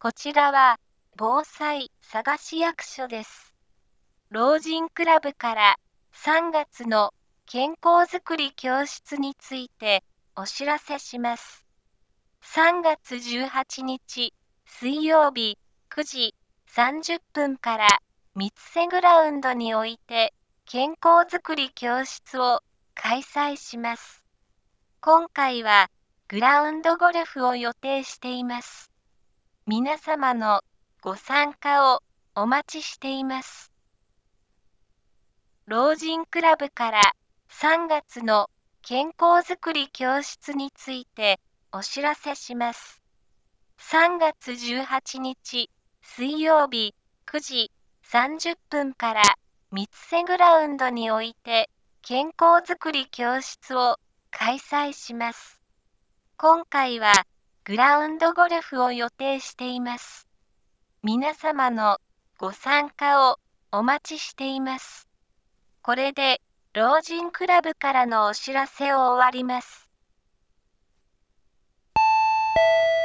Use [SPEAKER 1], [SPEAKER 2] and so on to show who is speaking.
[SPEAKER 1] こちらは、防災佐賀市役所です。老人クラブから3月の健康づくり教室についてお知らせします。3月18日水曜日9時30分から三瀬グラウンドにおいて健康づくり教室を開催します。今回はグラウンドゴルフを予定しています。皆様のご参加をお待ちしています。老人クラブから3月の健康づくり教室についてお知らせします。3月18日水曜日9時30分から三瀬グラウンドにおいて健康づくり教室を開催します。今回はグラウンドゴルフを予定しています。皆様のご参加をお待ちしています。これで、老人クラブからのお知らせを終わります。